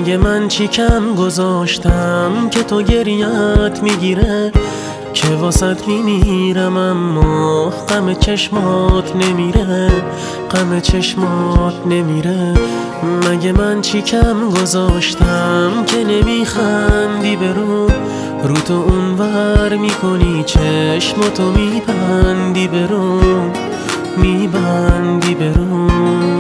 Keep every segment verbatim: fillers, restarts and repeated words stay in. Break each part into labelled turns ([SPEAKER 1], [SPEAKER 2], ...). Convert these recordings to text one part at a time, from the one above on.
[SPEAKER 1] مگه من چی کم گذاشتم که تو گریت میگیره، که واسط میمیرم اما غم چشمات نمیره، غم چشمات نمیره. مگه من چی کم گذاشتم که نمیخندی برو، رو تو اونور میکنی چشماتو میبندی برو، میبندی برو.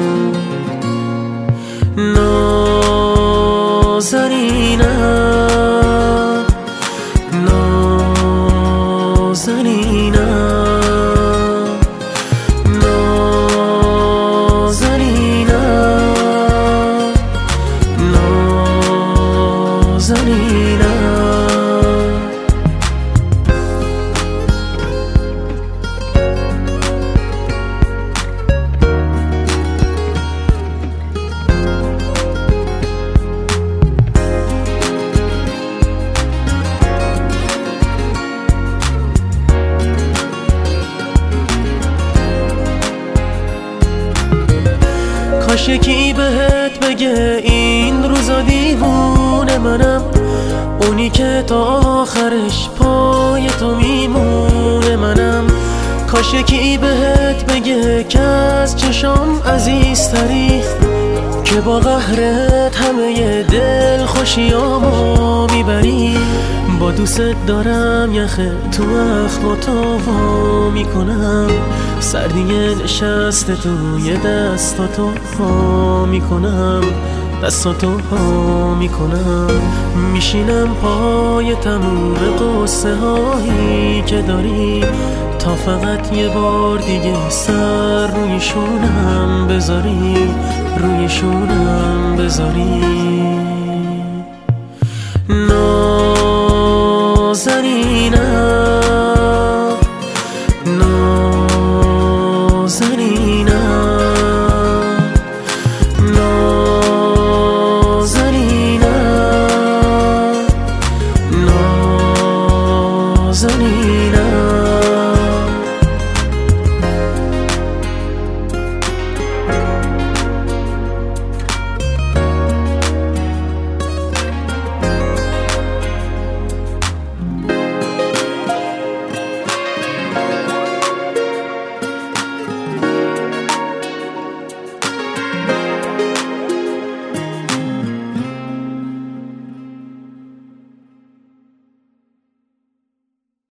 [SPEAKER 1] نازنینم نازنینم نازنینم نازنینم. کاش یکی بهت بگه این روزا دیوونه منم، اونی که تا آخرش پای تو میمونه منم. کاش یکی بهت بگه که از چشام عزیزتری، که با قهرت همه دل خوشیامو میبری. با دوست دارم یخ تو اخماتو وا میکنم، سردی نشسته توی دستاتو ها میکنم، دستاتو ها میکنم. میشینم پای تموم قصه هایی که داری، تا فقط یه بار دیگه سر روی شونم بذاری، روی شونم بذاری. نازنینم نازنینم نازنینم نازنینم.